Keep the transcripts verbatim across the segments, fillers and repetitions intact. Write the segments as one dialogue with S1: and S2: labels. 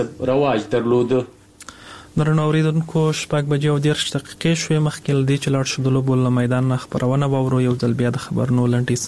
S1: رواج درلوده.
S2: درنو اوریدونکو شپږ بجې او دېرش دقیقې شوې مخکې له دې چې لاړ شو د لوبو له میدان نه خپرونه واورو. یو ځل بیا د خبرونو لنډیز.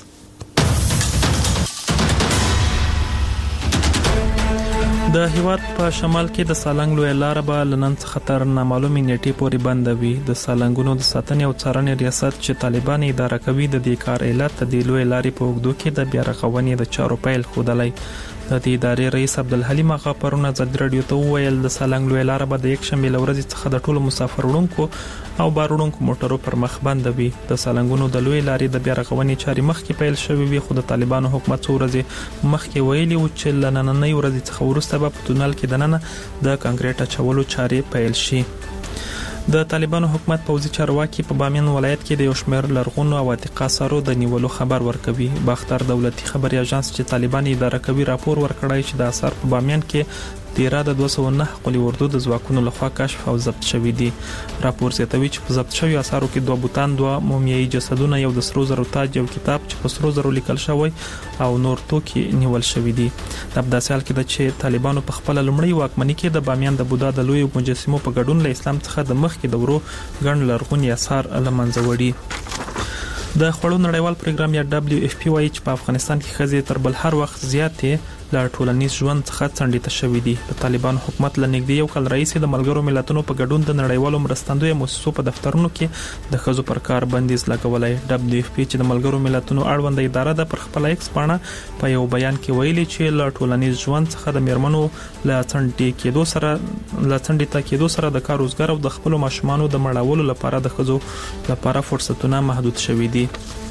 S2: د هیواد په شمال کې د سالنګ لویه لاره به له نن څخه تر نامعلومې نیټې پورې بنده وي. د سالنګونو د ساتنې او څارنې ریاست چې طالبان اداره کوي د دې کار علت د لویې لارې په اوږدو کې د بیا رغونې د چارو پیل ښودلی. د دې ادارې رئیس عبدالحلیم اغا پرون ازادي راډیو ته وویل د سالنګ لویه لاره به د یکشنبې له ورځې څخه د ټولو مسافر وړونکو او بار وړونکو موټرو پر مخ بنده وي. د سالنګونو د لویې لارې د بیا رغونې چارې مخکې پیل شوې وي، خو د طالبانو حکومت څو ورځې مخکې ویلي و چې له نننۍ ورځې څخه وروسته به په تونل کې دننه د کانکریټ اچولو چارې پیل شي. د طالبانو حکومت پوځي چارواکي په بامیان ولایت کې د یو شمېر لرغونو او عتیقه اثارو د نیولو خبر ورکوي. باختر دولتي خبري اژانس چې طالبان اداره کوي راپور ورکړی چې د اثار په بامیان کې تیرا د دوه سوه نه قلی اردو د ځواکونو لخوا کشف او ضبط شوی دی. راپور زیاتوي چې په ضبط شوی اثارو کې دوه بوتان، دوه مومیایي جسدونه، یو د سرو زرو تاج، یو کتاب چې په سرو زرو لیکل شوی او نور توکي نیول شوی دي. د داسې حال کې د چې طالبانو په خپل لومړی واکمنۍ کې د بامیان د بودا د لوی مجسمو په ګډون له اسلام څخه د مخکې دورو ګڼ لرغوني اثار له منځه وړي. د خوړو نړیوال پروګرام یا دبليو اف پی وايي چې په افغانستان کې ښځې تر بل هر وخت زیاتې له ټولنیز ژوند څخه څنډې ته شوي دي. د طالبان حکومت له نږدې یو کال راهیسې د ملګرو ملتونو په ګډون د نړیوالو مرستندویه مؤسسو په دفترونو کې د ښځو پر کار بندیز لګولی. دبليو اف پی چې د ملګرو ملتونو اړوند اداره ده پر خپل ایکس پاڼه په یو بیان کې ویلي چې له ټولنیز ژوند څخه د میرمنو له څنډې کېدو سره له څنډې ته کېدو سره د کار روزګار او د خپل ماشومانو د مړولو لپاره د ښځو لپاره فرصتونه محدود شوي دي.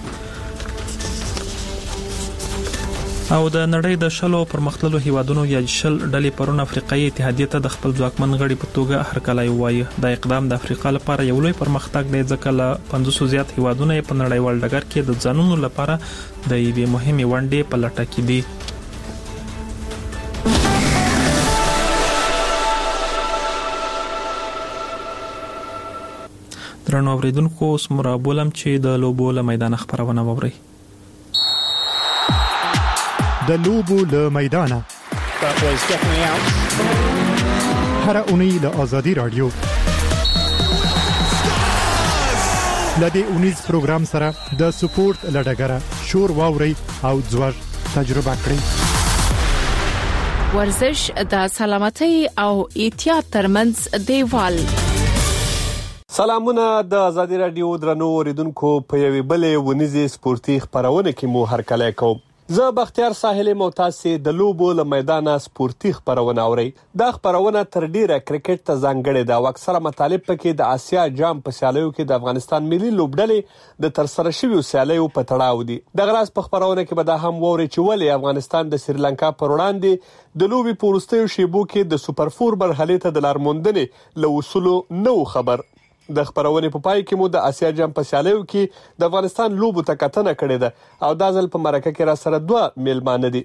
S2: او د نړۍ د شلو پرمختللو هیوادونو یا شل ډلې پرون افریقایي اتحادیه ته د خپل ځواکمن غړي په توګه هرکلی وایي. دا اقدام د افریقا لپاره یو لوی پرمختګ دی ځکه له پنځوسو زیات هیوادونو په نړیوال ډګر کې د ځانونو لپاره د یوې مهمې ونډې په لټه کې دي. درنو اوریدونکو اوس مرابولم چې د لوبو له میدان خبرونه ووري.
S3: د لوبو له میدانه هر اونۍ له آزادي رادیو لدې اونیز پروګرام سره د سپورت لډګره شور واوري او ځوړ تجربه کړئ.
S4: ورزش د سلامتۍ او احتیاط ترمنځ دیوال.
S5: سلامونه د آزادي رادیو درنو اوریدونکو په یوې بلې ونیزي سپورتي خبرونه کې مو هرکلی کوم. زه بختیار ساحل ممتاز سي د لوبو له میدانه سپورتي خبرونه اوري. دا خبرونه تر ډیره کرکټ ته ځانګړې ده او اکثره مطالب پکې د آسیا جام په سیالیو کې د افغانستان ملي لوبډلې د ترسره شویو سیالیو په تړاو دي. دغه راز په خبرونه کې به دا هم ووري چې ولې افغانستان د سریلانکا پر وړاندې د لوبي په وروستیو شیبو کې د سوپر فور مرحلې ته د لارموندنې له وصولو نو خبر. د خبرونه په پای کې مو د آسیا جام په سیالیو کې د افغانستان لوبو ته کتنه کړې ده او دا ځل په مرکه کې را سره دوه میلمانه دي.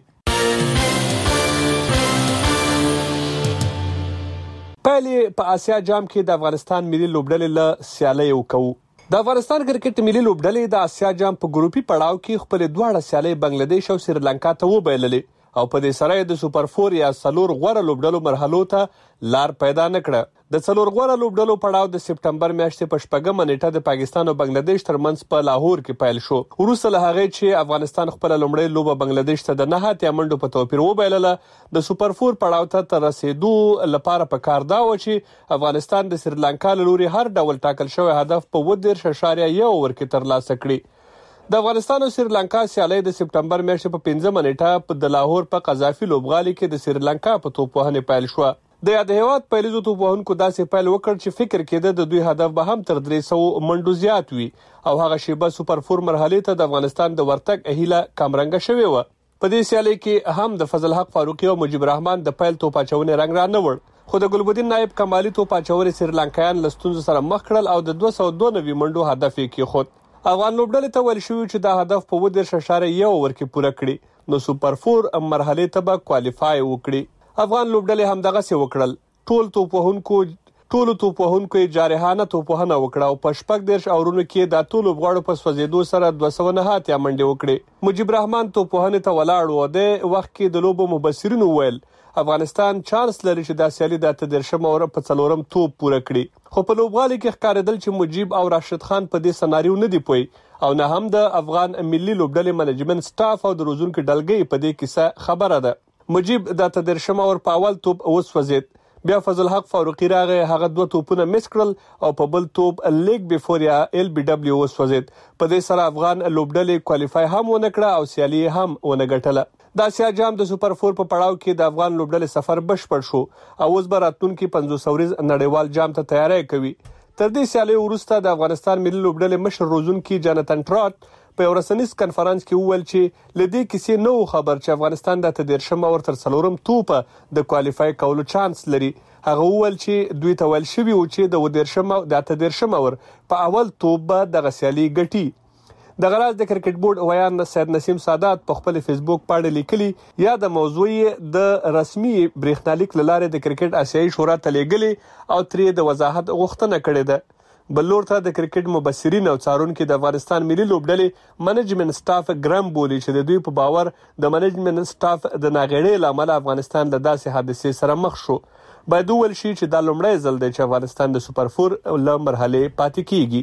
S5: پهلې په آسیا جام کې د افغانستان ملي لوبډلې له سیالیو کوو. د افغانستان کرکټ ملي لوبډلې د آسیا جام په ګروپي پړاو کې خپل دواړه سیالۍ بنگلاديش او سریلانکا ته وبایللې او په دې سره د سوپر فور یا څلور غوړه لوبډلو مرحلو ته لار پیدا نکړه. د څلور غوړه لوبډلو پړاو د سپټمبر میاشتې په شپږمه نیټه د پاکستان او بنگلاديش ترمنځ په لاهور کې پیل شو. وروسته له هغې چې افغانستان خپل لومړی لوبه بنگلاديش ته د نه اتیا منډو په توپیر وبایلله، د سوپر فور پړاو ته تر رسیدو لپاره په کار دا و چې افغانستان د سریلانکا له لوري هر ډول ټاکل شوی هدف په اووه دېرش اعشاریه یو اوور کې ترلاسه کړي. د افغانستان او سریلانکا سیالۍ د سپټمبر میاشتې په پنځمه نیټه په د لاهور په قذافي لوبغالي کې د سریلانکا په توپوهنې پیل شوه. د یاد هیواد پیلیزو توپوهونکو داسې پیل وکړ چې فکر کېده د دوی هدف به هم تر درې سوو منډو زیات وي او هغه شیبه سوپر فور مرحلې ته د افغانستان د ورتګ هیله کمرنګه شوې وه. په دې سیالۍ کې هم د فضل حق فاروقي او مجيب رحمان د پیل توپ اچونې رنګ را نه وړ، خو د ګلبدین نایب کمالي توپ اچونې سریلانکایان له ستونزو سره مخ کړل او د دوه سوه دوه نوي منډو هدف یې کېښود. افغان لوبډلې ته ویل شوي چې دا هدف په اووه دېرش اعشاریه یو اوور کې پوره کړي نو سوپر فور مرحلې ته به کوالیفای وکړي. افغان لوبډلې هم دغسې وکړل. ټول توپوهونکو ټولو توپوهونکو یې جارحانه توپوهنه وکړه او په شپږ دېرش اورونو کې دا ټول لوبغاړو په سوځېدو سره دوه سوه نه اتیا منډې وکړې. مجيب رحمان توپوهنې ته ولاړ و. د وخت کې د لوبو مبصرینو ویل افغانستان چانس لري چې د سیالي د اته دیرشم اور په څلورم توپ پوره کړي، خو په لوبغالي کې ښکارېدل چې مجیب او راشد خان په دې سناریو نه دی پوي او نه هم د افغان ملي لوبډلې منیجمنت سټاف او د روزونکو ډلګۍ په دې کیسه خبره ده. مجیب د اته دیرشم اور په اول توپ وسوځید، بیا فضل حق فاروقي راغی، هغه دوه توپونه مس کړل او په بل توپ لیګ بیفور یا ال بي دبليو وسوځید. په دې سره افغان لوبډلې کوالیفای هم ونه کړه او سیالي هم ونه ګټله. د اسیا جام د سوپر فور په پړاو کې د افغان لوبډلې سفر بشپړ شو او اوس به راتلونکي پنځوس ورځ نړیوال جام ته تیاری کوي. تر دې سیالي وروسته د افغانستان ملي لوبډلې مشر روزونکي جانتن ټراټ په ورسنیز کانفرنس کې وویل چې لدې کیسې نو خبر چې افغانستان د اته دیرشم اور تر څلورم توپ د کوالیفای کولو چانس لري. هغه وویل چې دوی ته ویل شوی و چې د ودیرشم د اته دیرشم اور په اول توپ به د غسیالي ګټي. د غراز د کرکټ بورډ ویان سید نسیم سادات په خپل فیسبوک باندې لیکلي یا د موضوع د رسمي بریښنالیک لاره د کرکټ آسیایي شورا ته لیږلي او ترې د وضاحت غوښتنه کړې ده. بلور ته د کرکټ مبصرین او څارونکو د افغانستان ملي لوبډلې منیجمنت سټاف ګرام بولی چې د دوی په باور د منیجمنت سټاف د ناغېړۍ لامل افغانستان له داسې حادثې سره مخ شو. باید وویل شي چې دا لومړی ځل دی چې افغانستان د سوپر فور له مرحلې پاتې کیږي.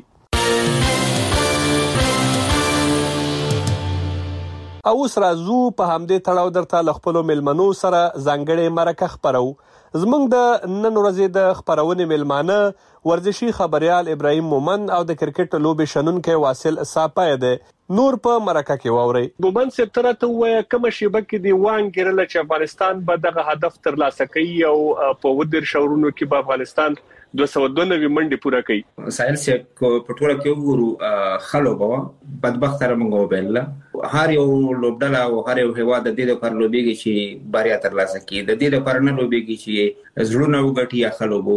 S5: او اوس راځو په همدې تړاو درته له خپلو میلمنو سره ځانګړې مرکه خپرو. زموږ د نن ورځې د خپرونې میلمانه ورزشي خبريال ابراهیم مومن او د کرکټ لوبې شنونکي واصل صاپای دی. نور په مرکه کې واوري. مومن سپتره ته وایي کوم شیبه کې دی وانګرل چې افغانستان به دغه هدف ترلاسه کوي او په ودر شورونو کې به افغانستان دوه سوه دوه نوي منډي پوره کوي.
S1: سایل سي په ټوله کې وګورو خلو به بدبخت سره موږ وبل هر یو لوبډله او هر یو هیواد د دې لپاره لوبيږي چې باریا ترلاسه کړي، د دې لپاره نه لوبيږي چې زړونه وګټي یا خلو بو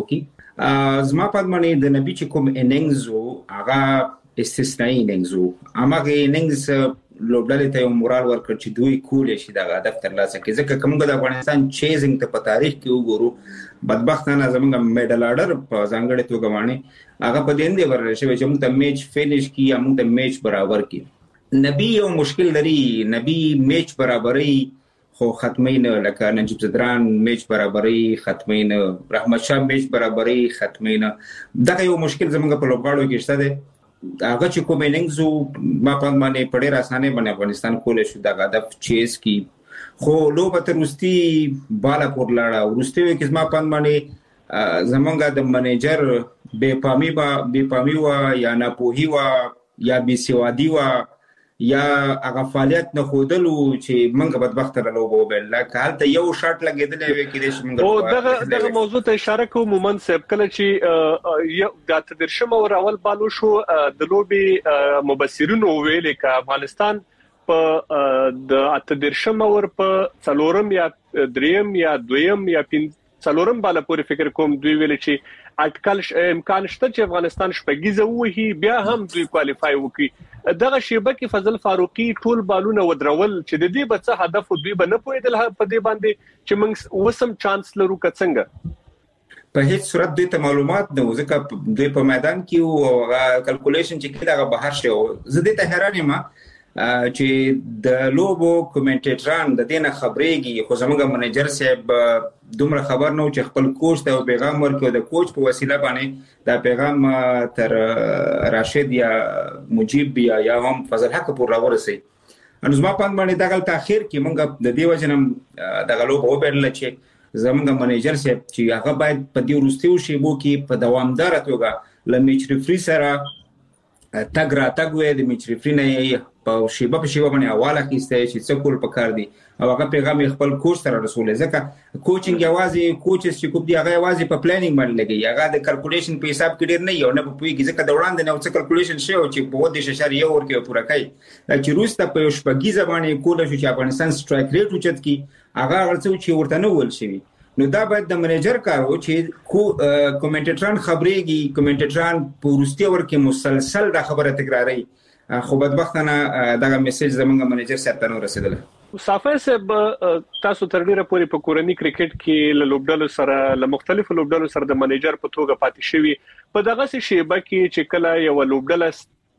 S1: کې. زما په باندې د نبی چې کوم اننګز هغه استثنایی اننګز هغه اننګز لوبډلې ته یو مورال ورکړ چې دوی کولې شي د هدف ترلاسه کړي. ځکه کوم د افغانستان چیزینګ ته په تاریخ کې وګورو بدبختانه زمونږ میډل آرډر په ځانګړې توګه باندې هغه په دې نه ورل شي چې موږ ته میچ فینیش کی یا موږ ته میچ برابر کی. نبی یو مشکل لري، نبی میچ برابرۍ خو ختمین لکه نجیب زدران میچ برابرۍ ختمین، رحمت شاه میچ برابرۍ ختمین. دا یو مشکل زمونږ په لوبغاړو کې شته دی. هغه چې کوم اننګز ما په باندې په ډېر اسانه باندې افغانستان کولای شو د هدف چیز کی، خو لوبه تر وروستي بالا پور لاړه. وروستي کې زما په باندې زمونږ د منیجر بې پامي با بې پامي وا یا ناپوهي وا یا بې سوادي وا یا هغه فعالیت نه خودلو چې منګه بدبخت له لوبو بل لکه هلته یو شاټ لګیدلې وي کې چې منګه
S5: او دغه دغه موضوع ته اشاره کوم. مومن صاحب کله چې یو د اته دیرشم اور اول بالو شو د لوبي مبصرینو ویل ک افغانستان په د اته دیرشم اور په څلورم یا دریم یا دویم یا پین څلورم بالا پورې فکر کوم دوی ویل چې اټکل امکان شته چې افغانستان شپږیزه وهي بیا هم دوی کوالیفای وکړي. دغه شیبه کې فضل فاروقي ټول بالونه ودرول چې د دې بچ هدف دوی به نه پوهیدل په دې باندې چې موږ وسم چانس لرو کڅنګ
S1: په هیڅ صورت دوی ته معلومات نه و، ځکه دوی په میدان کې او کلکولیشن چې کله هغه بهر شو. زه دې ته حیران یم چې د لوبو کومنټیټران د دینه خبرېږي، خو زموږ منیجر صاحب دومره خبر نه و چې خپل کوچ ته پیغام ورکړي. د کوچ په وسیله باندې دا پیغام تر راشد یا مجیب یا یا هم فضل حق پور راورسي. انو زما په باندې دا غل تاخير کې مونږ د دې وجنم د غلو په پیل چې زموږ منیجر صاحب چې هغه باید په دې ورستیو شی بو کې په دوامدار توګه لمیچ ریفری سره تګ را تګ وې د میچ ریفری نه په شیبه په شیبه باندې حواله کیسته چې څه کول پکار دي او هغه پیغام خپل کوچ سره رسول. ځکه کوچینګ یوازې کوچز چې کوم دی هغه یوازې په پلانینګ باندې لګي، هغه د کلکولیشن په حساب کې ډیر نه یو نه په پویږي. ځکه د وړاندې نو څه کلکولیشن شي او چې په ودې ششاري یو ورکه پوره کوي چې روسته په شپږی زبانه کوله چې افغانستان سټرایک ریټ اوچت کی هغه ورڅو چې ورته نه ول شي. نو دا باید د منیجر کارو چې کومنټیټران خبرېږي، کومنټیټران په ورستي ورکه مسلسل دا خبره تکراري. خو بدبختانه دا میسج زمونږ منیجر صاحب ته نو رسیدله.
S5: صافی صاحب تاسو تر ډیره پورې په کورنی کرکټ کې له لوبډلو سره له مختلفو لوبډلو سره د منیجر په توګه پاتې شوی. په دغه شیبه کې چې کله یو لوبډله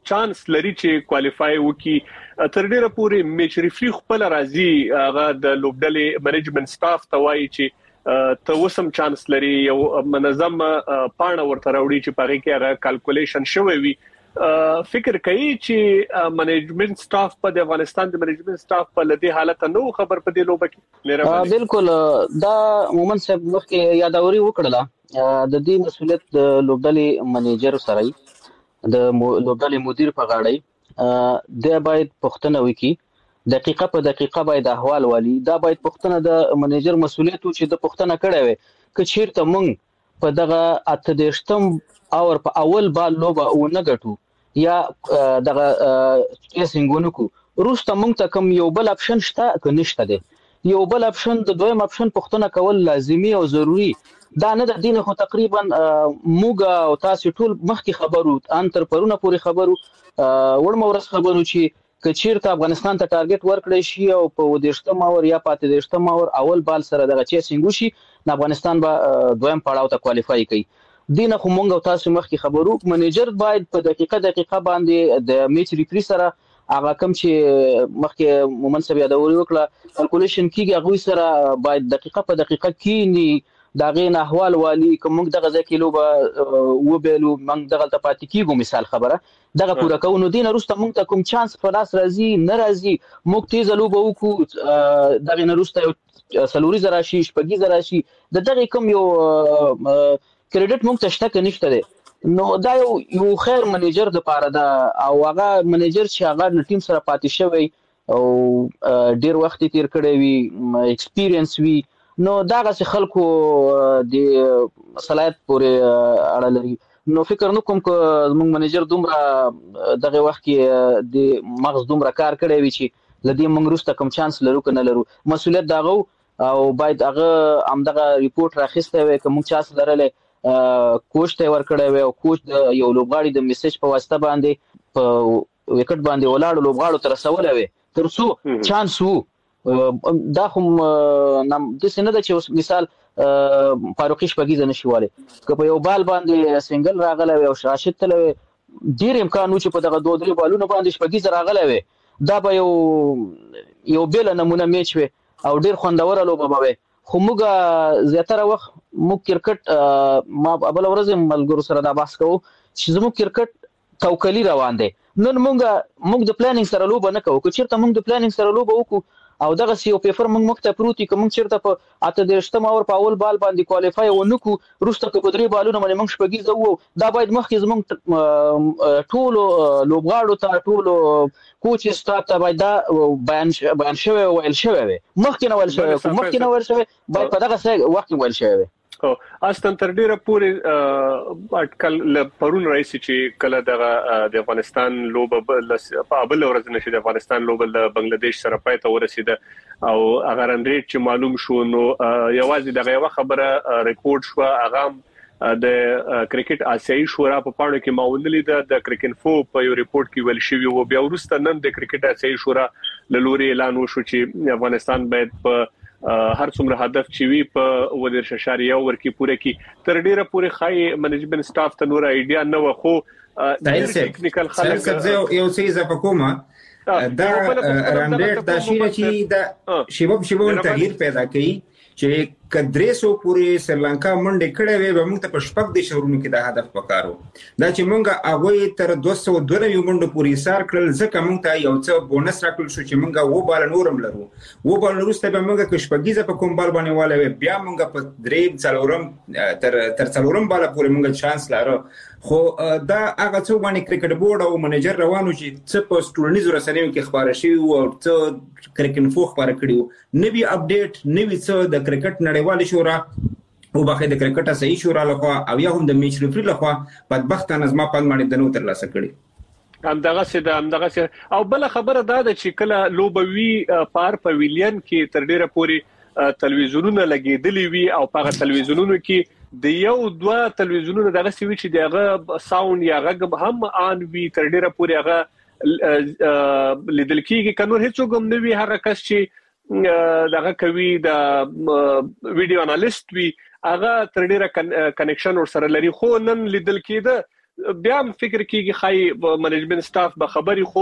S5: چانس لري چې کوالیفای وکړي. تر ډیره پورې میچ ریفری خپل راځي هغه د لوبډلې منیجمنت سټاف ته وایي چې ته وسم چانس لري یو منظم پاڼه ورته راوړي چې پاره کې هغه کیلکولیشن شوی وي. فکر کوي چې منیجمنت سټاف په د افغانستان د منیجمنت سټاف په لدی حالت نو خبر په دې لوبه کې
S6: بالکل دا مومن صاحب مخکې یادوري وکړه د دې مسولیت د لوبډلې منیجر سره د لوبډلې مدیر په غاړه د باید پښتنه وکړي دقیقه په دقیقه باید احوال والی دا باید پښتنه د منیجر مسولیت چې د پښتنه کړي وي ک چیرته مونږ په دغه اته دیشتم اور په اول بال لوبه و نه ګټو یا دغه چیسینګونو کو روسته مونږ ته کوم یو بل اپشن شته که نشته دی یو بل اپشن د دویم اپشن پښتنه کول لازمي او ضروری دا نه د دین خو تقریبا موګه او تاسو ټول مخکې خبرو ان تر پرونه پوری خبرو ورمو ورس خبرو چې کچیرته افغانستان ته ټارګټ ورکړی شي او په دیشتم اور یا پاتې دیشتم اور اول بال سره دغه چیسینګو شي افغانستان به دویم پړاو ته کوالیفای کوي. دینه خو مونږ او تاسو مخکې خبرو منیجر باید په دقیقه دقیقه باندې د میچ ریفری سره هغه کوم چې مخکې مومن صاحب یادوري وکړه کیلکولیشن کیږي هغه سره باید دقیقه په دقیقه کینی دا غین احوال والی کوم دغه ځکه لوبه و بیلو موږ دغه ته پاتې کیږو مثال خبره دغه پوره کوو دینه روسته موږ ته کوم چانس په لاس راځي ناراضي موږ تیز لوبه وکړو دغه نه روسته سلوري زرا شي شپږی زرا شي دغه کوم یو کریډټ موږ ته شته نشته دی نو دا یو یو خیر منیجر د پاره دا او هغه منیجر چې هغه ټیم سره پاتې شوی او ډیر وخت تیر کړی وي ایکسپیرینس وي نو دا غس خلکو د صلاحیت پورې اړه لري نو فکر نو کوم ک موږ منیجر دومره دغه وخت کې د مغز دومره کار کړی وي چې لدی موږ روسته کوم چانس لرو کنه لرو مسولیت داغو او باید هغه همدغه ریپورت راخسته وي کوم چانس لرله کوچ ته ورکړی وي او کوچ د یو لوبغاړي د میسج په واسطه باندې په وکټ باندې ولاړ لوبغاړو تر رسول وي تر څو چانس وو دا هم د سینه د چې مثال فاروقي شپږی نشواله که په یو بال باندې سنگل راغلی او راشد تل ډیر امکان و چې په دغه دوه درې بالونو باندې شپږی راغلی وي دا به یو یو بل نمونه میچ وي او ډیر خوندور لوبه به خو موږ زیاتره وخت موږ کرکټ ما بل ورځ ملګرو سره دا بحث کوو چې زموږ کرکټ توکلی روان دی نن موږ موږ د پلانینګ سره لوبه نه کوو چې چیرته موږ د پلانینګ سره لوبه وکړو او دغه سی او پیپر موږ مخ ته پروتي کوم چیرته په اته دیشتم اور په اول بال باندې کوالیفای ونکو روسته په درې بالونو باندې موږ شپږی زو دا باید مخکې زموږ ټول لوبغاړو ته ټول کوچ سټاف ته باید دا بیان بیان شوی او ویل شوی مخکې نه ویل شوی مخکې نه ویل شوی باید په دغه وخت ویل شوی
S5: او اصلا تر ډیره پورې اټکل پرون رئیس چې کله دغه د افغانستان لوبه په بل ورځ نشي د افغانستان لوبه د بنگلاديش سره پای ته ورسیده او هغه رن ریټ چې معلوم شو نو یوازې دغه یو خبره ریکورډ شو هغه د کرکټ آسیایي شورا په پاڼو کې ماونلې د کرکټ فو په یو ریپورت کې ویل شوی او بیا ورسته نن د کرکټ آسیایي شورا له لوري اعلان وشو چې افغانستان باید په هر څومره هدف چې وي په ودر ششاریه ورکی پوره کی تر ډیره پوره خای منیجمنت سټاف ته نور ایډیا نه وخو
S1: د ټیکنیکل خلک یو څه اضافه کومه دا رانډیټ دا شي چې دا شیبب شیبون تغییر پیدا کوي چې کدرېسو پورې سریلانکا منډه کړې وي به موږ ته په شپږ د شهرونو کې د هدف پکارو دا چې موږ هغه تر دوه سوه دوه نوي منډه پورې سار کړل ځکه موږ ته یو څه بونس راکړل شو چې موږ و بال نورم لرو و بال وروسته به موږ کې شپږیزه په کوم بال باندې والي بیا موږ په درې څلورم تر تر څلورم بال پورې موږ چانس لرو خو دا هغه څو باندې کرکټ بورډ او منیجر روانو چې څه په سټورنیزو رسنیو کې خبره شي او څه کرکټ فو خبره کړیو نوی اپډیټ نوی څه د کرکټ نړیوال شورا او باقي د کرکټ صحیح شورا لخوا او یا هم د میچ ریفری لخوا بدبختانه زما په باندې د نو تر لاسه کړی
S5: هم دغه سید هم دغه سید او بل خبره دا ده چې کله لوبوي پار پویلین کې تر ډیره پوری تلویزیونونه لګیدلی وي او په تلویزیونونو کې د یو دوه تلویزیونونو دغه سوي چې دغه ساوند یا غږ هم ان وی تر ډیره پوری هغه لیدل کېږي کنور هیڅ کوم نوی هغه کس چې دغه کوي د ویډیو انالیست وی هغه تر ډیره کنیکشن ور سره لري خو نن لیدل کېده بیا فکر کیږي خای منیجمنت سټاف به خبري خو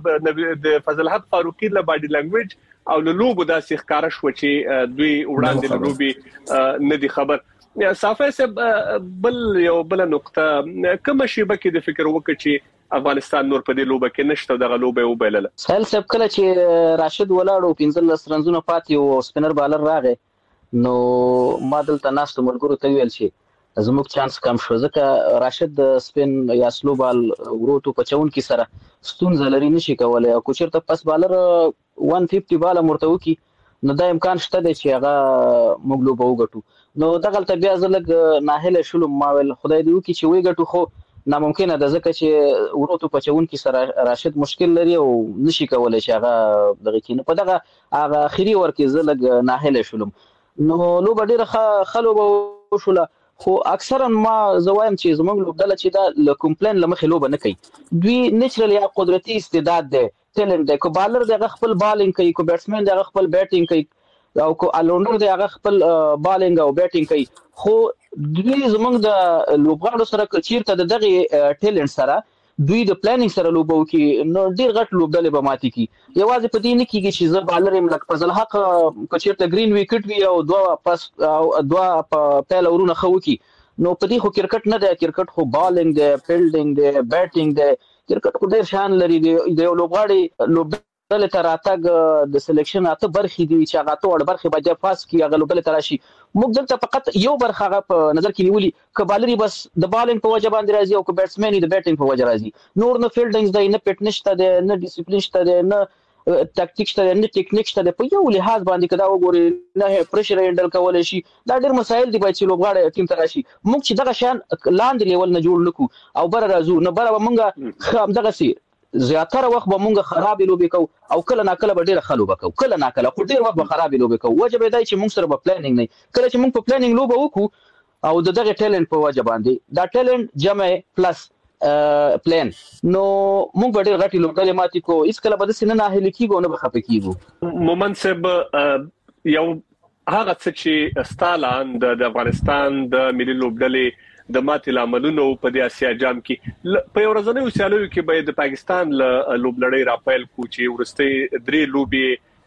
S5: د فضل حق فاروقي له باډي لانګویج او له لوبو داسې ښکارا شو چې دوی وړاندې له لوبي نه دي خبر. صافه سه بل یو بل نقطه کوم شی به کې د فکر وکړي چې افغانستان نور په دې لوبه کې نشته دغه لوبه وبلل.
S6: سهل سب کله چې راشد ولاړو پنځل رنزونه پاتې او سپینر بالر راغې نو ما دلته ناست ملګرو ته ویل شي زموږ چانس کم شو ځکه راشد د سپین یا سلو بال وروټو پچون کې سره ستونزه لري نشي کولای او کوچرته پس بالر یک سل پنځه بال مرتو کی نو دا امکان شته چې هغه موږ لوبه وګټو. نو دغه ته بیا زلګ ناهله شلو ما ول خدای دې وکي چې وی ګټو خو ناممکنه ده ځکه چې وروټو پچون کې سره راشد مشکل لري او نشي کولای چې هغه دغه کې نه په دغه هغه اخیری ورکه زلګ ناهله شلم نو لوبه ډیره خلو به شوله خو اکثرا ما زوایم چې زموږ لوبډله چې دا ل کمپلین لمخې لوبه نه کوي دوی نېچرل یا قدرتي استعداد ده ټیلنټ ده کو بالر دغه خپل بالینګ کوي کو بیټسمن دغه خپل بیټینګ کوي او کو الونډر دغه خپل بالینګ او بیټینګ کوي خو دوی زموږ د لوبغاړو سره کچیرته دغه ټیلنټ سره دوی د پلانینګ سره لوبو کې نو ډیر غټ لوبډلې به ماتي کی یوازې په دې نه کېږي چې زه بالر يم لکه فضل حق کچیرته گرین وکټ وی او دوه پاس او دوه په پهل ورونه خو کی نو په دې خو کرکټ نه دی کرکټ خو بالینګ دی فیلډینګ دی بیټینګ دی کرکټ خو ډیر شان لري دی د لوبغاړي لوبډلې تر اتګ د سلیکشن اته برخې دی چې هغه ټول برخې به د پاس کی هغه لوبډلې تراشي موږ دلته فقط یو برخه په نظر کې نیولي کبالري بس د بالینګ په وجه باندې راځي او کو بیټسمن د بیټینګ په وجه راځي نور نه فیلډینګ دی نه فټنس ته دی نه ډیسپلین شته دی نه ټاکټیک شته نه ټیکنیک شته په یو لحاظ باندې کدا وګوري نه پريشر هندل کول شي دا ډېر مسایل دي چې لوبغاړي ټیم ته راشي موږ چې دغه شان لاندې لیول نه جوړ نکو او بر راځو نه بر موږ خام دغه سي زیاتره وخت به مونږ خراب لوبې کو او کله نا کله به ډیره خلوبه کو کله نا کله خو ډیر وخت به خراب لوبې کو وجه به دای چې مونږ سره به پلانینګ نه کله چې مونږ په پلانینګ لوبه وکړو او دغه ټیلنټ په وجه باندې دا ټیلنټ جمع پلس پلان نو مونږ به ډیر غټي لوبډلې ماتي کو اس کله به د سینه نه هلي کیږي نو به خپه کیږي.
S5: مومن صاحب یو هغه څه چې ستالان د افغانستان د ملي لوبډلې د ماتې لاملونو په د اسیا جام کې په یو ورځنیو سیالیو کې به د پاکستان له لوبلړۍ راپیل کو چې ورسته درې لوبي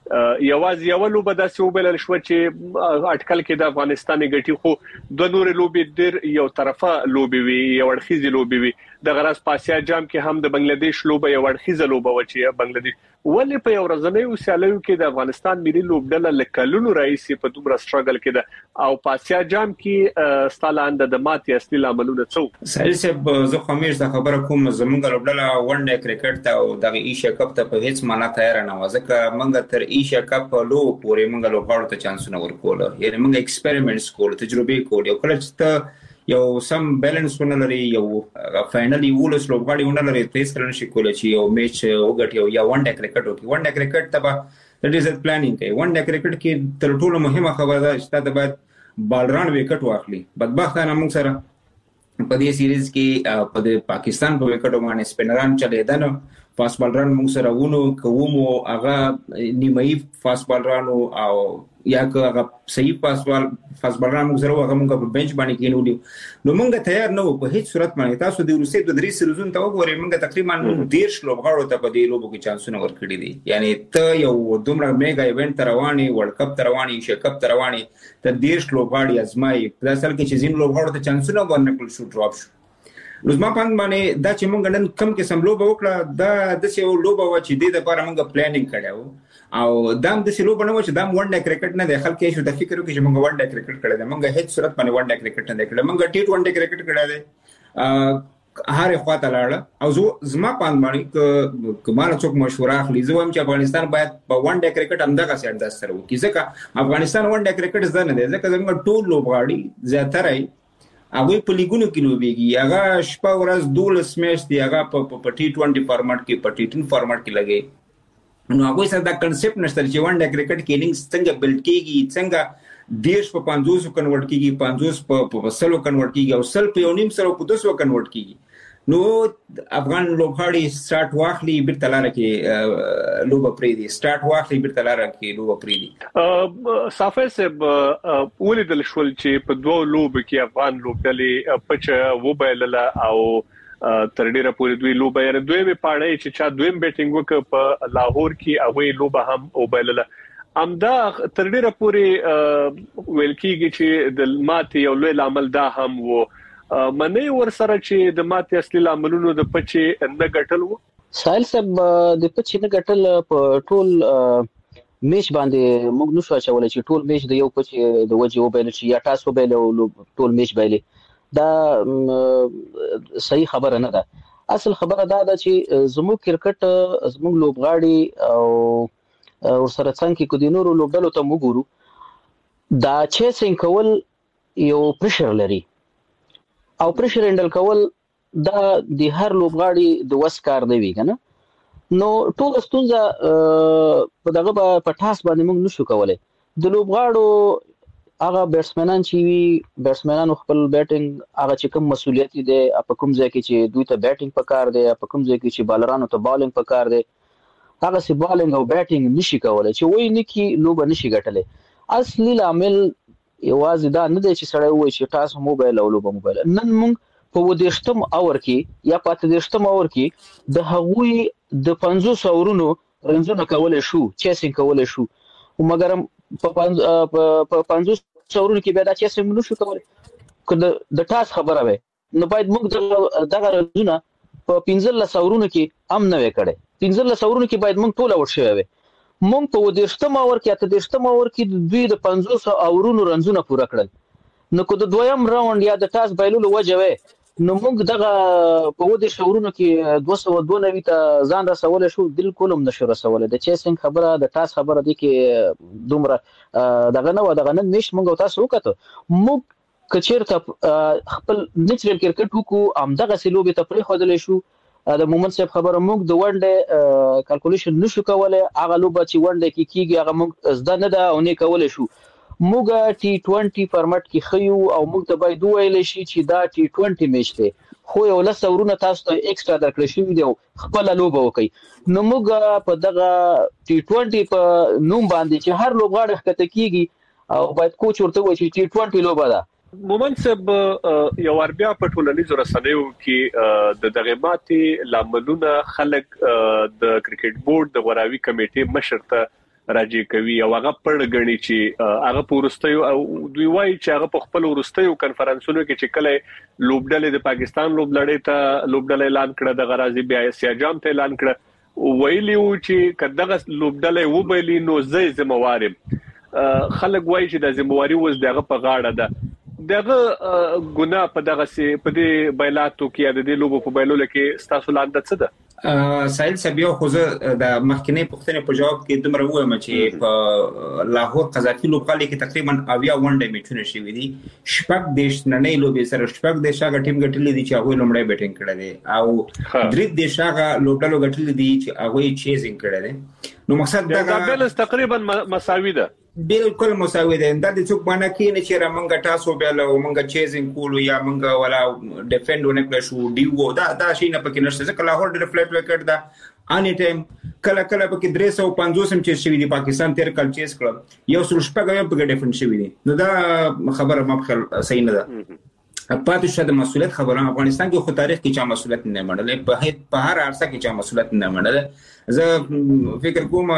S5: یوازې یو لوبه داسې وبلل شو چې اټکل کې د افغانستان غټي خو د نور لوبي ډیر یو طرفه لوبي وي یو اړخیزي لوبي وي د غرض په اسیا جام کې هم د بنگلاديش لوبه یو اړخیزه لوبه و چې بنگلاديش ولې په یو ورځنیو سیالیو کې د افغانستان ملي لوبډله لکلونو رئیس په دومره سټرګل کې ده او په اسیا جام کې ستالاند د ماتې اصلي لاملونه څو
S1: سهیل صاحب زه خمیش د خبره کوم زمونږ لوبډله ون ډے کرکټ ته او د ایشیا کپ ته په هیڅ معنا تیار نه و ځکه موږ تر ایشیا کپ لو پورې موږ لوبغاړو ته چانسونه ورکول یعنی موږ ایکسپریمنټس کول تجربه کول یو کله چې یو سم بیلانس ونلري یو فائنلی ولس لوبغاړي ونلري تیس کړي شي کولای چې یو میچ وګټي یا ون ډے کرکټ وکړي ون ډے کرکټ ته د ډیزل پلانینګ کوي ون ډے کرکټ کې تر ټولو مهمه خبره ده چې دا باید بالران وکټ واخلي بدبختانه موږ سره په دې سیریز کې په پاکستان په وکټو باندې سپینران چلیدل فاست بالران موږ سره ونه کومو هغه نیمایي فاست بالرانو او یا که هغه صحیح پاس بال فاست بالران موږ سره هغه موږ په بنچ باندې کېنو نو موږ تیار نه وو په هیڅ صورت باندې تاسو د روسي د درې سيزون ته وګورئ موږ تقریبا ډیر لوبغاړو ته په دې لوبو کې چانسونه ورکړي دي یعنی ته یو دومره میگا ایونت رواني ورلد کپ رواني ایشیا کپ رواني ته ډیر لوبغاړي ازمای په اصل کې چې زین لوبغاړو ته چانسونه ورنکول شو ډراپ شو نو زما پاند باندې دا چې موږ نن کم قسم لوبه وکړه دا د څه لوبه و چې د لپاره موږ پلانینګ کړو او دام د څه لوبه نه و چې دام ون ډے کرکټ نه د خلک شو د فکر وکړي چې موږ ون ډے کرکټ کړی دی موږ هیڅ صورت باندې ون ډے کرکټ نه کړی موږ ټي ټوینټي کرکټ کړی دی هر خواته لاړه او زه زما پاند باندې کمال څوک مشوره اخلي زه وایم چې افغانستان باید په ون ډے کرکټ همدغه سیټ داس سره وکړي ځکه افغانستان ون ډے کرکټ ځنه دی ځکه زموږ ټول لوبغاړي زیاتره هغه په لیګونو کې لوبيږي هغه شپه ورځ دولس میچ دی هغه په ټي ټوینټي فارمټ کې په ټي ټن فارمټ کې لګي نو هغه سره دا کنسپټ نشته چې ون ډے کرکټ کې اننګز څنګه بلډ کیږي څنګه دیش په پنځوس کنورټ کیږي پنځوس په سلو کنورټ کیږي او سل په یو نیم سره په دوه سو کنورټ کیږي نو افغان لوبغاړي سٹارټ واخلي بیرته لاره کې لوبه پری دي سٹارټ واخلي بیرته لاره کې لوبه پری دي
S5: صافه سب ولیدل شول چې په دوه لوب کې افغان لوبډلې پچ وبایلله او تر ډیره پورې دوی لوبه یې دوی په پاړې چې چا دویم بیټینګ وکړ په لاهور کې هغه لوبه هم وبایلله امدا تر ډیره پورې ویل کیږي چې د ماتې یو لوی عامل دا هم وو منې ور سره چې د ماتې اصلي عاملونو د پچې نه ګټل وو
S6: سایل سب د پچې نه ګټل په ټول میچ باندې موږ نشو چولای چې ټول میچ د یو پچې د وجه وبایل شي یا تاسو وبایل ټول میچ بایلې دا صحیح خبره نه ده اصل خبره دا ده چې زموږ کرکټ زموږ لوبغاړي او ورسره څنګه کې د نورو لوبډلو ته وګورو دا چیسینګ کول یو پریشر لري او پریشر هندل کول دا د هر لوبغاړي د وس کار دی کنه نو ټول ستونزه په دغه په ټاس باندې موږ نشو کولای د لوبغاړو هغه بیټسمنان چې وی بیټسمنانو خپل بیټینګ هغه چې کوم مسولیت دی په کوم ځای کې چې دوی ته بیټینګ پکار دی په کوم ځای کې چې بالرانو ته بالینګ پکار دی هغه سي بالینګ او بیټینګ نشي کولای چې وای نه کی لوب نشي ګټلې اصلي عامل یوازې دا نه دی چې سړی وای چې تاسو موبایل او لوب موبایل نن موږ په ودیشتم اور کې یا په دیشتم اور کې د هغوی د پنځوس اورونو رنزونه کولای شو چیسینګ کولای شو مګر په پنځوس اورونو کې به دا چیسینګ نشو کولای کله د تاس خبره وي نو باید موږ دغه رنزونه په پنځلس اورونو کې هم نه وکړي پنځلس اورونو کې باید موږ ټول اور شوی وي موږ په ودیشتم اور کې اته دیشتم اور کې دوی د پنځوس اورونو رنزونه پوره کړل نو کو د دویم راوند یا د تاس بایلولو وجه وي نو موږ دغه په ودیش اورونو کې دوه سوه دوه نوي ته ځان رسول شو بالکل هم نشو رسول د چیسینګ خبره د تاس خبره دي کې دومره دغه نه و دغه نه نش موږ تاسو وکړو موږ کچیرته خپل نیچرل کرکټ وکړو ام دغه سلوبه ته پرې خودلې شو د مومنت صاحب خبره موږ د ونډه کیلکولیشن نشو کولای هغه لوبه چې ونډه کې کیږي هغه موږ زده نه ده او نه کولای شو موږ ټي ټوئنټي فارمټ کې خيو او موږ ته باید ویل شي چې دا ټي ټوئنټي میچ دی خو یو لس ورونه تاسو ته ایکسترا درکړی شوی دی خپل لوبه وکي نو موږ په دغه ټي ټوئنټي په نوم باندې چې هر لوبغاړی ښکته کیږي او باید کوچ ورته وایي چې ټي ټوئنټي لوبه ده
S5: مومن صاحب یو ور بیا په ټولنیزو رسنیو کې د دغه ماتې لاملونه خلک د کرکټ بورډ د غوراوي کمیټې مشر ته راځي کوي او هغه پړ غني چې هغه پورستیو او دوی وایي چې هغه په خپل ورستیو کانفرنسونو کې چې کله لوبډلې د پاکستان لوبډلې ته لوبډلې اعلان کړه د غرازي بیا اسیا جام ته اعلان کړه ویلیو چې کداغه لوبډلې وبېلی نو زې ذمہوار خلک وایي چې د ذمہواری وز دغه په غاړه ده دغه ګناه په دغه سي په دې بایلاتو کې د دې لوبو په بایلولو کې ستاسو لاندې څه ده
S1: سایل سبیو خو زه د مخکنی پوښتنې په جواب کې دومره وایم چې په لاهور قذافي لوبغالي کې تقریبا اویا ونډه میچونه شوې دي شپږ دیش ننې لوبې سره شپږ دیش هغه ټیم ګټلې دي چې هغه لومړی بیټینګ کړی دی او درې دیش هغه لوبډلو ګټلې دي چې هغه چیزینګ کړی دی نو مقصد
S5: دا بیلنس تقریبا مساوي ده
S1: بالکل مساوي ده دا د څوک باندې کې نه چې رمنګ تاسو بیل او منګ چیزینګ کولو یا منګ ولا ډیفند ونکړ شو دیو دا دا شي نه پکې نشته ځکه لاهور ډېر فلیټ وکړ دا اني ټایم کله کله پکې درې سوه پنځوس هم چې شوی دی پاکستان تیر کال چیز کړ یو سل شپږ پکې ډیفند شوی دی نو دا خبره مخل صحیح نه ده پاتې شته مسؤلیت خبره افغانستان کې خو تاریخ کې چا مسؤلیت نه منل په په هر عرصه کې چا مسؤلیت نه منل زه فکر کوم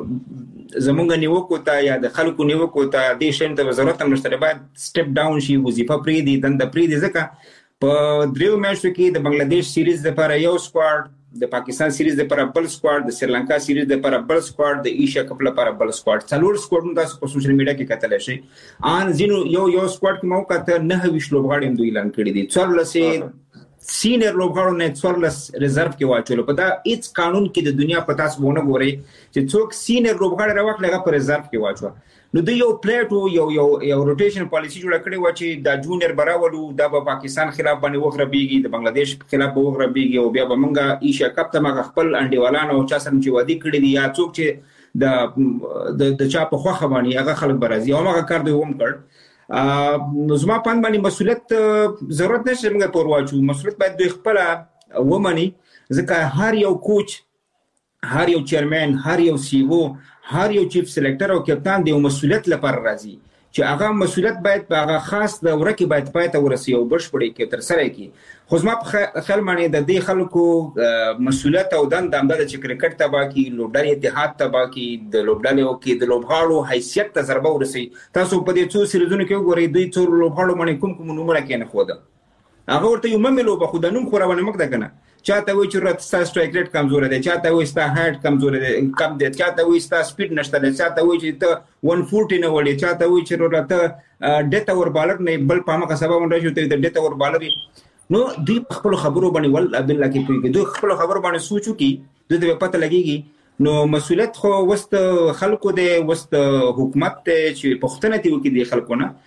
S1: زمونږ نیوکو ته یا د خلکو نیوکو ته د شین ته ضرورت هم نشته باید سټپ ډاون شي وظیفه پری دي دند پری دي ځکه په دریو میچو کې د بنگلاديش سیریز لپاره یو سکواډ د پاکستان سیریز لپاره بل سکواډ د سریلانکا سیریز لپاره بل سکواډ د ایشیا کپ لپاره بل سکواډ څلور سکواډونه تاسو په سوشل میډیا کې کتل شي ان زینو یو یو سکواډ کې موقع ته نه ویش لوبغاړي هم دوی اعلان کړی دي څلورلسه سینیئر لوبغاړو نه څلورلس ریزرو کې واچول په دا هیڅ قانون کې د دنیا په تاسو ونه ګوري چې څوک سینیئر لوبغاړي راوخلې هغه په ریزرو کې واچو نو د یو پلیټو یو یو یو روټیشن پالیسی جوړ کړی و چې د جونیئر براولو د پاکستان خلاف باندې وغربيږي د بنگلاديش خلاف وغربيږي او بیا به موږ ایشیا کپ ته موږ خپل انډیوالان او چا سره چې وادي کړی دي یا څوک چې د د چا په خوخه باندې هغه خلک برازي او موږ کار دوی هم کړ نو زما پاند باندې مسولیت ضرورت نشته موږ پور واچو مسولیت باید دوی خپل ومني ځکه هر یو کوچ هر یو چیرمن هر یو سیو هر یو چیف سلیکټر او کپتان د مسولیت لپاره راځي چې هغه مسولیت باید په هغه خاص د ورکه باید پای ته ورسي او بشپړي کې تر سره کی. خو زما په خیال باندې د دې خلکو مسولیت او دند د چې کرکټ تبا کی لوبډالي اتحاد تبا کی د لوبډالي او کې د لوبغاړو حیثیت ته ضربه ورسي. تاسو په دې څو سریزونو کې وګورئ دوی څو لوبغاړو باندې کوم کوم نمونه کې نه خوده هغه ورته یو مملو په خو د نوم خورونه مګ ده کنه. چاته وای چې رات ستا سټرایک ریټ کمزور دی, چاته وای ستا هایټ کمزور دی کم دی, چاته وای ستا سپیډ نشته دی, چاته وای چې ته one forty نه وړي, چاته وای چې راته ډیټ اور بالر نه بل پامه کا سبب باندې شو ته د ډیټ اور بالر. نو دی خپل خبرو باندې ول عبد الله کې کوي دوی خپل خبرو باندې سوچو کی دوی ته پته لګيږي. نو مسولیت خو وست خلکو دی وست حکومت ته چې پښتنه دی وکي دی خلکو نه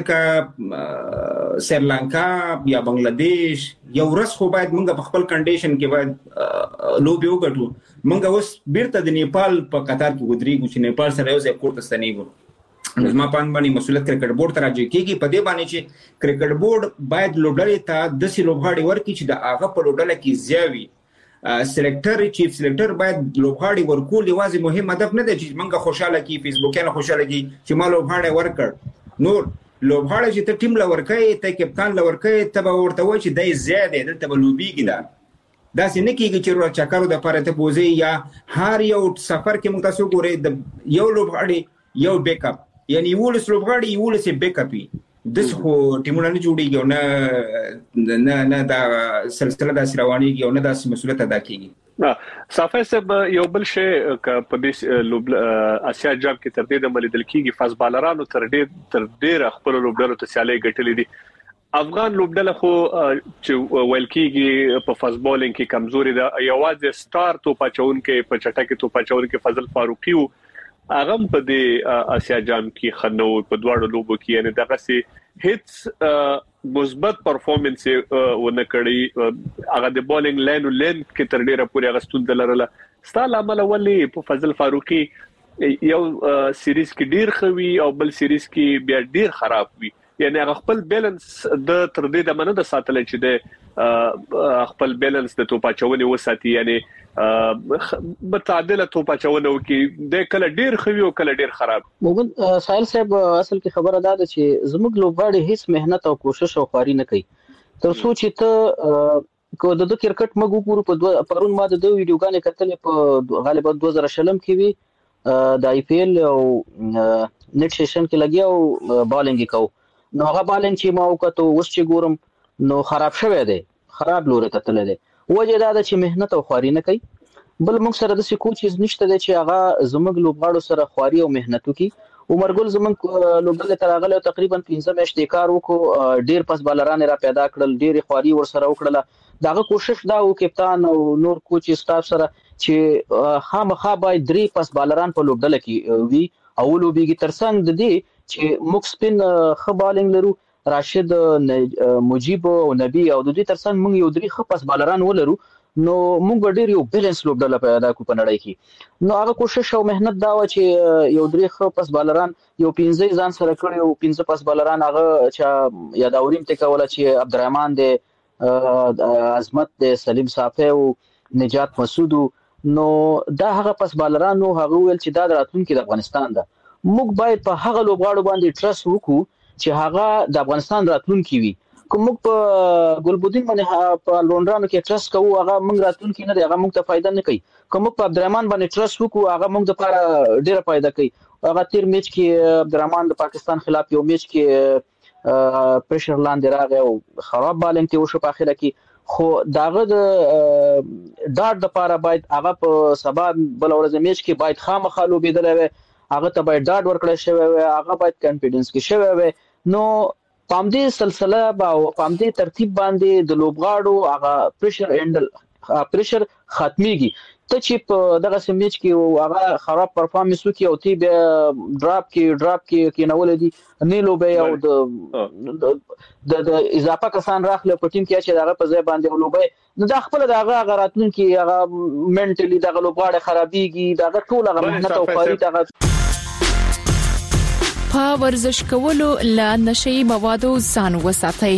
S1: ځکه سریلانکا یا بنگلاديش یو ورځ خو باید موږ په خپل کنډیشن کې باید لوبي وګټو. موږ اوس بیرته د نیپال په قطار کې ودرېږو چې نیپال سره یو ځای کوړه ستنېږو. نو ما پان باندې مسولیت کرکټ بورډ ته راځي کېږي په دې باندې چې کرکټ بورډ باید لوبډلې ته د سې لوبغاړي ورکړي چې د هغه په لوبډله کې زیاوي سلیکټر چیف سلیکټر باید لوبغاړي ورکول. یوازې مهم هدف نه دی چې موږ خوشاله کی فیسبوکیانه خوشاله کی چې ما لوبغاړي ورکړ. نور لوبغاړي چې ته ټیم لورکې ته کپتان لورکې ته ورته و چې دای زیاده دلته به لوبيږي دا داسې نه کیږي چې ورو چکرو د پاره ته بوزي یا هر یو سفر کې موږ تاسو ګورئ د یو لوبغاړي یو بیک اپ یعنی ولس لوبغاړي ولس بیک اپ د څو ټیمونه نه جوړیږي نه نه نه دا سلسله د روانيږي او نه د مسولیت ادا کیږي.
S5: صافی صاحب یو بل شی په دې لوب اسیا جام کې تر دې د ملیدل کیږي فاز بالرانو تر دې تر ډیر خپل لوبډلو ته سیالي ګټلې دي. افغان لوبډله خو چې ویل کیږي په فاز بولینګ کې کمزوري ده. یوازې سٹار تو پچون کې په چټکه تو پچون کې فضل فاروقي هغه په دې اسیا جام کې خنو په دواړو لوبو کې یعنی دغه سي هیڅ مثبت پرفورمنس ونه کړی. هغه د بولینګ لاین لین کې تر ډیره پورې غستون دلرله ستاله عمل ولې په فضل فاروقي یو سیریز کې ډیر خوي او بل سیریز کې بیا ډیر خراب وي. یعنی هغه خپل بیلانس د تر دې د مننه د ساتل چې د خپل بیلانس د توپاچونې وساتي یعنی متعادله توپاچونه وکي د کله ډیر خوي او کله ډیر خراب.
S6: مومن سائل صاحب اصل کې خبره ده چې زموږ لوبغاړي هیڅ مهنت او کوشش او خواري نه کوي. تر څو چې ته کو د کرکټ مګو پورو په پرون ما د ویډیوګانې کتلې په غالبا دوه زره شلم کې وی د آی پی ایل او نت سیشن کې لګیا او بالینګ کو. نو هغه بالینګ چې ما وکړو اوس چې ګورم نو خراب شوی دی, خراب لور ته تللی دی. وجه دا ده چې مهنت او خواري نه کوي. بل موږ سره د سکو چیز نشته دی چې هغه زموږ لوبغاړو سره خواري او مهنت وکړي. عمر ګل زموږ لوبغاړي تر هغه تقریبا پنځه میاشتې کار وکړو, ډیر پس بالران را پیدا کړل, ډیر خواري ور سره وکړه. داغه کوشش دا و کپتان او نور کوچ سټاف سره چې خامخا باید درې پس بالران په لوبډله کې وي او لوبيږي ترڅنګ د دې چې موږ سپین خبالنګ لرو راشد مجيب او نبی او د دې ترڅنګ موږ یو درې خپس بالران ولرو نو موږ ډیر یو بیلانس لوبډله پیدا کو په نړۍ کې. نو هغه کوشش او مهنت دا و چې یو درې خپس بالران یو پنځه ځان سره کړی او پنځه پس بالران هغه چې یاداوریم ته کوله چې عبدالرحمن دی, عظمت دی, سلیم صافی او نجات مسعود. نو دا هغه پس بالران نو هغه ول چې دا راتلونکي د افغانستان ده. موږ باید په هغه لوبغاړو باندې ټرست وکړو چې هغه د افغانستان راتلونکي وي. کوم موږ په ګلبودین باندې په لونډرانو کې ټرست کوو هغه موږ راتلونکي نه دی, هغه موږ ته فائدہ نه کوي. کوم په عبدالرحمن باندې ټرست وکړو هغه موږ د لپاره ډیره فائدہ کوي. هغه تیر میچ کې عبدالرحمن د پاکستان خلاف یو میچ کې پریشر لاندې راغی او خراب بالینګ ته وشو په اخر کې. خو داغه د ډاټ د لپاره باید هغه په سبا بل ورځ میچ کې باید خامخا لوبېدل وي, هغه ته باید ډاټ ورکړل شوی وي, هغه باید کانفیډنس کې شوی وي. نو پام دې سلسله او پام دې ترتیب باندې د لوبغاړو هغه پریشر هندل پریشر ختميږي. ته چې په دغه سمیچ کې هغه خراب پرفارمنس وکي او تی به ډراپ کې ډراپ کې کې نو ولدي نیلو به او د د اضافه کسان راخله په ټیم کې چې دغه په ځای باندې ولوبه نو د خپل دغه غراتون کې هغه منټلی دغه لوبغاړي خرابيږي, دغه ټول هغه مهنت او خواري دغه
S4: په ورزش کولو لا نشي موادو ځان وساتئ.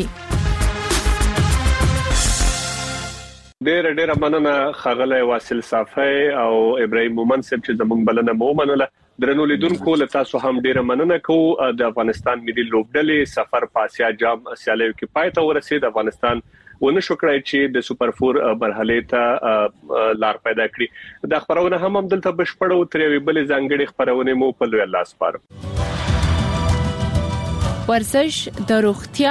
S5: ډېر ډېر مننه خغله واصل صافی او ابراهیم مومن صاحب چې زموږ بلنه مو منله. درنو لیدونکو له تاسو هم ډیره مننه کوو د افغانستان ملي لوبډلې سفر په اسیا جام سیالیو کې پای ته ورسید. افغانستان ونه شو کړای چې د سوپر فور مرحله ته لار پیدا کړي. د خبرونه هم هم دلته بشپړو تر یوې بلې ځانګړي خبرونه مو په لوی الله سپارم.
S4: ورزش د روغتیا